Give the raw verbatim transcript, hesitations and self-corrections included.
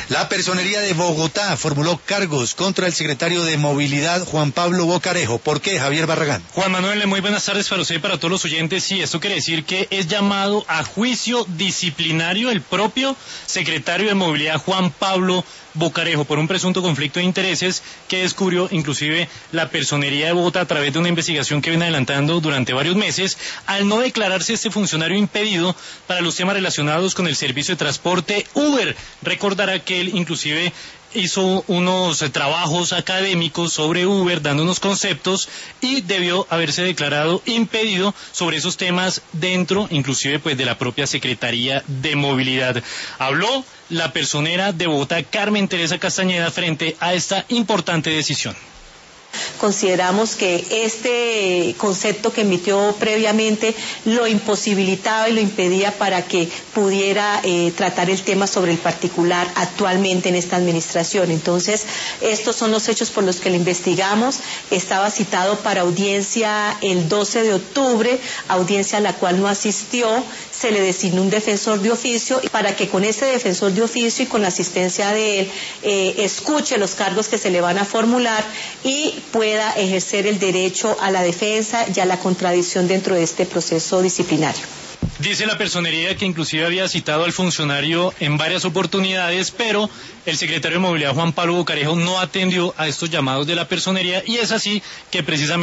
La Personería de Bogotá formuló cargos contra el secretario de Movilidad, Juan Pablo Bocarejo. ¿Por qué, Javier Barragán? Juan Manuel, muy buenas tardes para usted y para todos los oyentes. Sí, esto quiere decir que es llamado a juicio disciplinario el propio secretario de Movilidad, Juan Pablo Bocarejo, por un presunto conflicto de intereses que descubrió inclusive la Personería de Bogotá a través de una investigación que viene adelantando durante varios meses, al no declararse este funcionario impedido para los temas relacionados con el servicio de transporte Uber. Recordará que él inclusive hizo unos trabajos académicos sobre Uber, dando unos conceptos, y debió haberse declarado impedido sobre esos temas dentro, inclusive, pues, de la propia Secretaría de Movilidad. Habló la personera de Bogotá, Carmen Teresa Castañeda, frente a esta importante decisión. Consideramos que este concepto que emitió previamente lo imposibilitaba y lo impedía para que pudiera eh, tratar el tema sobre el particular actualmente en esta administración. Entonces, estos son los hechos por los que le investigamos. Estaba citado para audiencia el doce de octubre, audiencia a la cual no asistió. Se le designó un defensor de oficio para que con ese defensor de oficio y con la asistencia de él eh, escuche los cargos que se le van a formular y pueda ejercer el derecho a la defensa y a la contradicción dentro de este proceso disciplinario. Dice la personería que inclusive había citado al funcionario en varias oportunidades, pero el secretario de Movilidad, Juan Pablo Bocarejo, no atendió a estos llamados de la personería, y es así que precisamente